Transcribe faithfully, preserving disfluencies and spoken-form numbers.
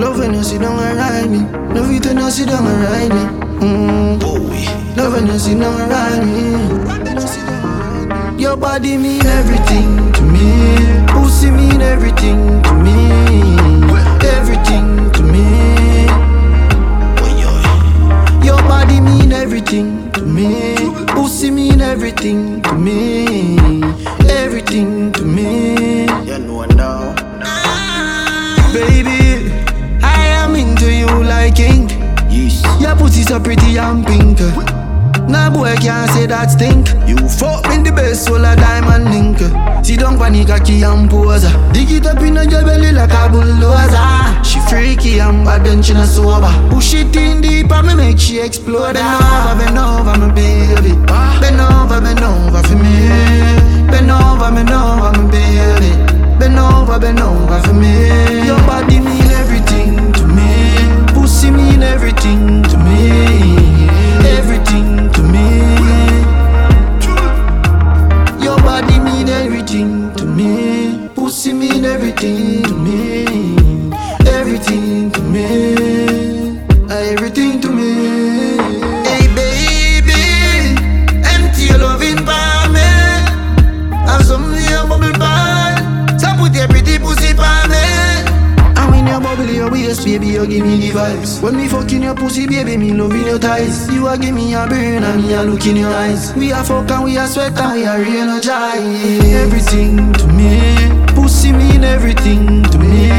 Love when you sit down and ride me. Love it when you sit down and ride me. Mm. Love when you sit down and ride me. Your body mean everything to me. Pussy mean everything to me. Everything to me. Your body mean everything to me. Pussy mean everything to me. Everything to me. You know now. Baby, I am into you like ink. Yes. Your pussy so pretty and pink. Nah boy can't say that stink. You fuck me the best soul a diamond link. Sit down panic a key and pose. Dig it up in your belly like a bulldozer. She freaky and bad then she not sober. Push it in deep and me make she explode. Bend over, bend over my baby. Bend over, bend over for me. Bend over, bend over my baby. Bend over, bend over for me. Your body mean everything to me. Pussy mean everything to me. Everything to me. Your body mean everything to me. Pussy mean everything to me. Everything to me. Everything to me. Hey baby, empty your loving for me. Have some in your bubble bag. So put your pretty pussy for me. You bubble your waist, baby, you give me the vibes. When me fucking your pussy, baby, me loving your thighs. You a give me a burn and me a look in your eyes. We a fuck and we a sweat and we a re-energize. Everything to me, pussy mean everything to me.